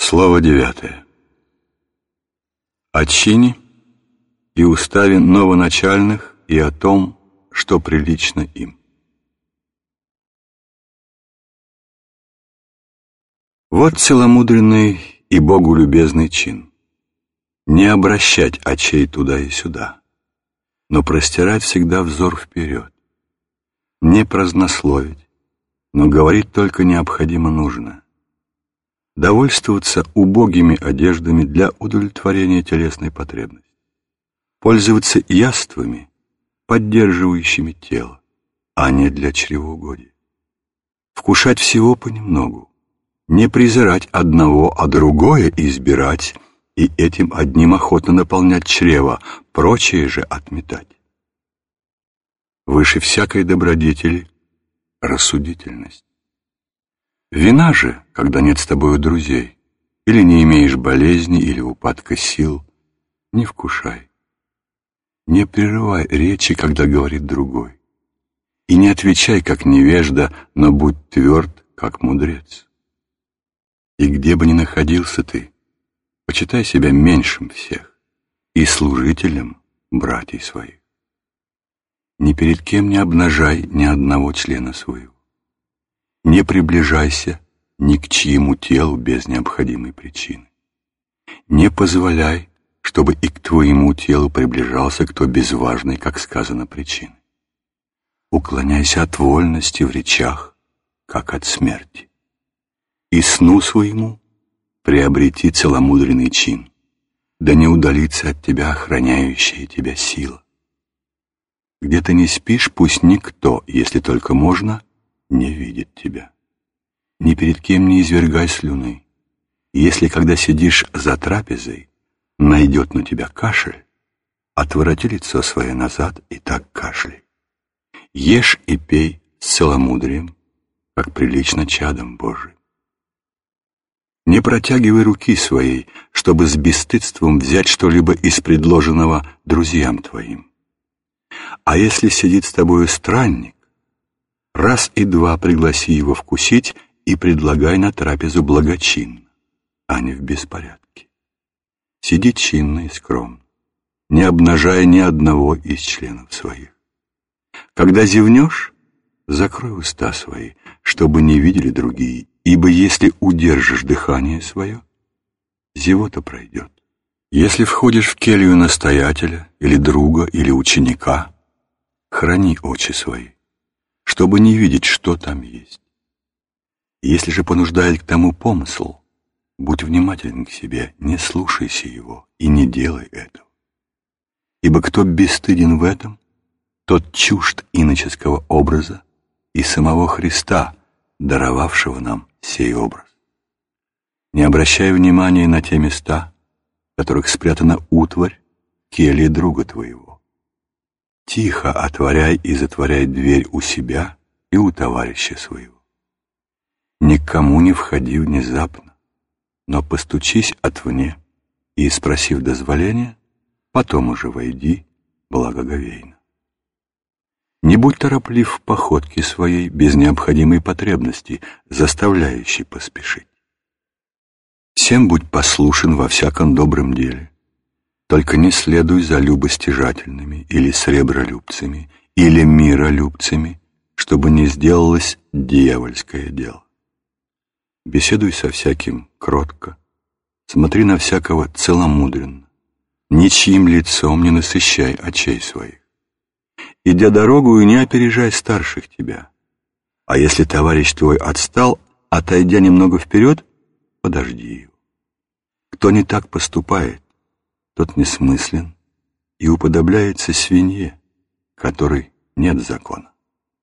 Слово 9. О чине и уставе новоначальных и о том, что прилично им. Вот целомудренный и Богу любезный чин. Не обращать очей туда и сюда, но простирать всегда взор вперед. Не празднословить, но говорить только необходимо нужное. Довольствоваться убогими одеждами для удовлетворения телесной потребности. Пользоваться яствами, поддерживающими тело, а не для чревоугодия. Вкушать всего понемногу. Не презирать одного, а другое избирать, и этим одним охотно наполнять чрево, прочее же отметать. Выше всякой добродетели — рассудительность. Вина же, когда нет с тобою друзей, или не имеешь болезни, или упадка сил, не вкушай. Не прерывай речи, когда говорит другой. И не отвечай, как невежда, но будь тверд, как мудрец. И где бы ни находился ты, почитай себя меньшим всех и служителем братьев своих. Ни перед кем не обнажай ни одного члена своего. Не приближайся ни к чьему телу без необходимой причины. Не позволяй, чтобы и к твоему телу приближался кто без важной, как сказано, причины. Уклоняйся от вольности в речах, как от смерти. И сну своему приобрети целомудренный чин, да не удалится от тебя охраняющая тебя сила. Где ты не спишь, пусть никто, если только можно, не видит тебя. Ни перед кем не извергай слюны. Если, когда сидишь за трапезой, найдет на тебя кашель, отвороти лицо свое назад и так кашляй. Ешь и пей с целомудрием, как прилично чадом Божиим. Не протягивай руки своей, чтобы с бесстыдством взять что-либо из предложенного друзьям твоим. А если сидит с тобою странник, раз и два пригласи его вкусить и предлагай на трапезу благочинно, а не в беспорядке. Сиди чинно и скромно, не обнажая ни одного из членов своих. Когда зевнешь, закрой уста свои, чтобы не видели другие, ибо если удержишь дыхание свое, зевота пройдет. Если входишь в келью настоятеля, или друга, или ученика, храни очи свои, чтобы не видеть, что там есть. Если же понуждает к тому помысл, будь внимателен к себе, не слушайся его и не делай этого. Ибо кто бесстыден в этом, тот чужд иноческого образа и самого Христа, даровавшего нам сей образ. Не обращай внимания на те места, в которых спрятана утварь кельи друга твоего. Тихо отворяй и затворяй дверь у себя и у товарища своего. Никому не входи внезапно, но постучись отвне и, спросив дозволения, потом уже войди благоговейно. Не будь тороплив в походке своей без необходимой потребности, заставляющей поспешить. Всем будь послушен во всяком добром деле, только не следуй за любостяжательными или сребролюбцами, или миролюбцами, чтобы не сделалось дьявольское дело. Беседуй со всяким кротко, смотри на всякого целомудренно, ничьим лицом не насыщай очей своих. Идя дорогу, не опережай старших тебя, а если товарищ твой отстал, отойдя немного вперед, подожди его. Кто не так поступает, тот несмыслен и уподобляется свинье, которой нет закона.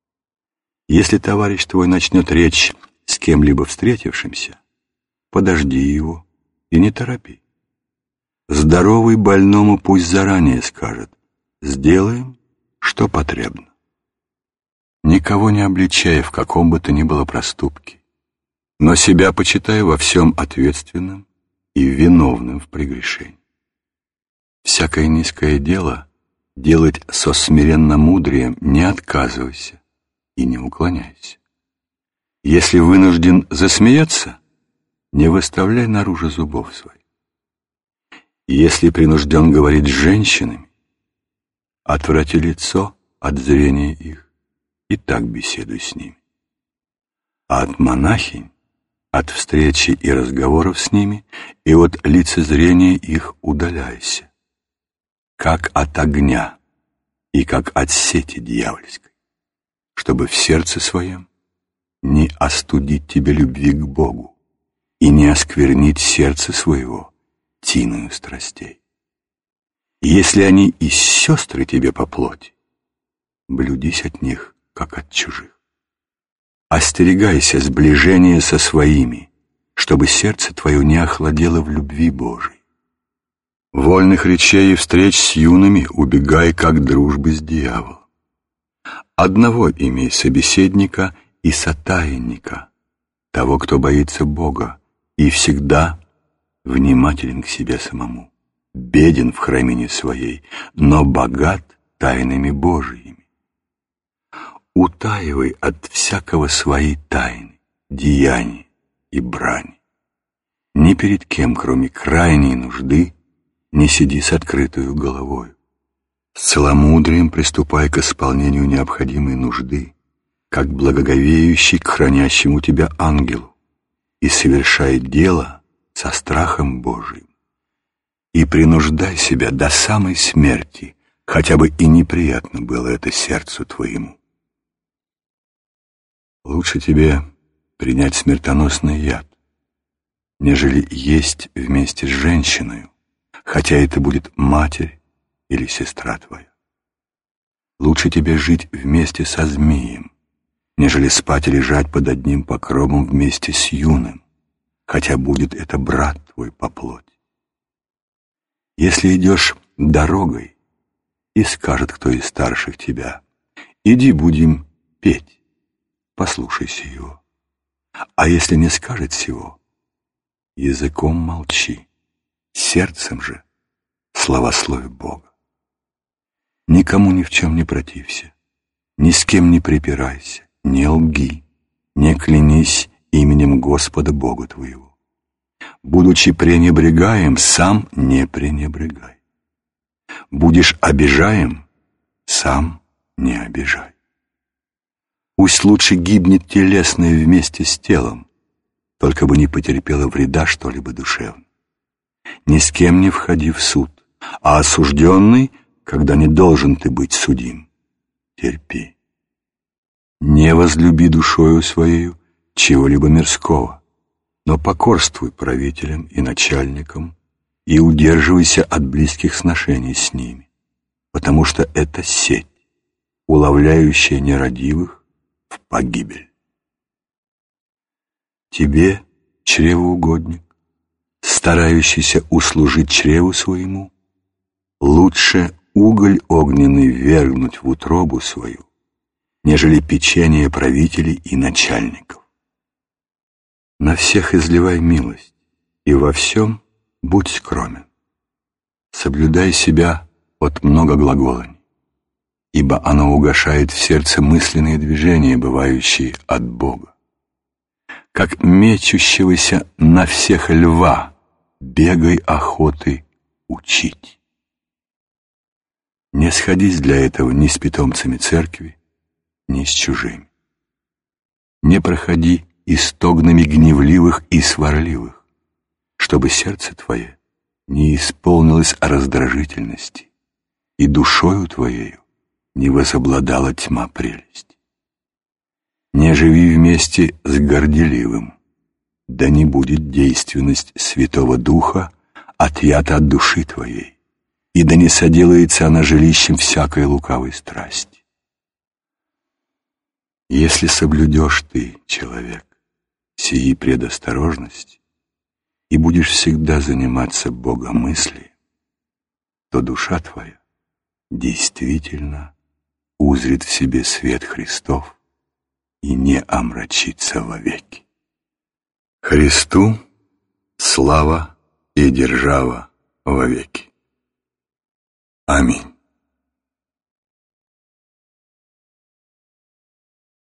Если товарищ твой начнет речь с кем-либо встретившимся, подожди его и не торопи. Здоровый больному пусть заранее скажет: сделаем, что потребно. Никого не обличай в каком бы то ни было проступке, но себя почитай во всем ответственным и виновным в прегрешении. Всякое низкое дело делать со смиренно-мудрием не отказывайся и не уклоняйся. Если вынужден засмеяться, не выставляй наружу зубов своих. Если принужден говорить с женщинами, отврати лицо от зрения их, и так беседуй с ними. А от монахинь, от встречи и разговоров с ними, и от лицезрения их удаляйся, как от огня и как от сети дьявольской, чтобы в сердце своем не остудить тебе любви к Богу и не осквернить сердце своего тиною страстей. Если они и сестры тебе по плоти, блюдись от них, как от чужих. Остерегайся сближения со своими, чтобы сердце твое не охладело в любви Божией. Вольных речей и встреч с юными убегай, как дружбы с дьяволом. Одного имей собеседника и сотаянника, того, кто боится Бога, и всегда внимателен к себе самому, беден в храмине своей, но богат тайнами Божиими. Утаивай от всякого свои тайны, деяния и брани. Ни перед кем, кроме крайней нужды, не сиди с открытою головою. С целомудрием приступай к исполнению необходимой нужды, как благоговеющий к хранящему тебя ангелу, и совершай дело со страхом Божиим. И принуждай себя до самой смерти, хотя бы и неприятно было это сердцу твоему. Лучше тебе принять смертоносный яд, нежели есть вместе с женщиной, хотя это будет матерь или сестра твоя. Лучше тебе жить вместе со змеем, нежели спать и лежать под одним покровом вместе с юным, хотя будет это брат твой по плоти. Если идешь дорогой, и скажет кто из старших тебя: «Иди, будем петь», послушайся его. А если не скажет сего, языком молчи, сердцем же славослови Бога. Никому ни в чем не протився, ни с кем не припирайся, не лги, не клянись именем Господа Бога твоего. Будучи пренебрегаем, сам не пренебрегай. Будешь обижаем, сам не обижай. Пусть лучше гибнет телесное вместе с телом, только бы не потерпело вреда что-либо душевное. Ни с кем не входи в суд, а осужденный, когда не должен ты быть судим, терпи. Не возлюби душою своею чего-либо мирского, но покорствуй правителям и начальникам и удерживайся от близких сношений с ними, потому что это сеть, уловляющая нерадивых в погибель. Тебе, чревоугодник, старающийся услужить чреву своему, лучше уголь огненный вергнуть в утробу свою, нежели печение правителей и начальников. На всех изливай милость, и во всем будь скромен. Соблюдай себя от многоглаголаний, ибо оно угошает в сердце мысленные движения, бывающие от Бога. Как мечущегося на всех льва, бегай охоты учить. Не сходись для этого ни с питомцами церкви, ни с чужими. Не проходи истогнами гневливых и сварливых, чтобы сердце твое не исполнилось раздражительности и душою твоею не возобладала тьма прелести. Не живи вместе с горделивым, да не будет действенность Святого Духа отъята от души твоей, и да не соделается она жилищем всякой лукавой страсти. Если соблюдешь ты, человек, сии предосторожности и будешь всегда заниматься богомыслием, то душа твоя действительно узрит в себе свет Христов и не омрачится вовеки. Христу слава и держава вовеки. Аминь.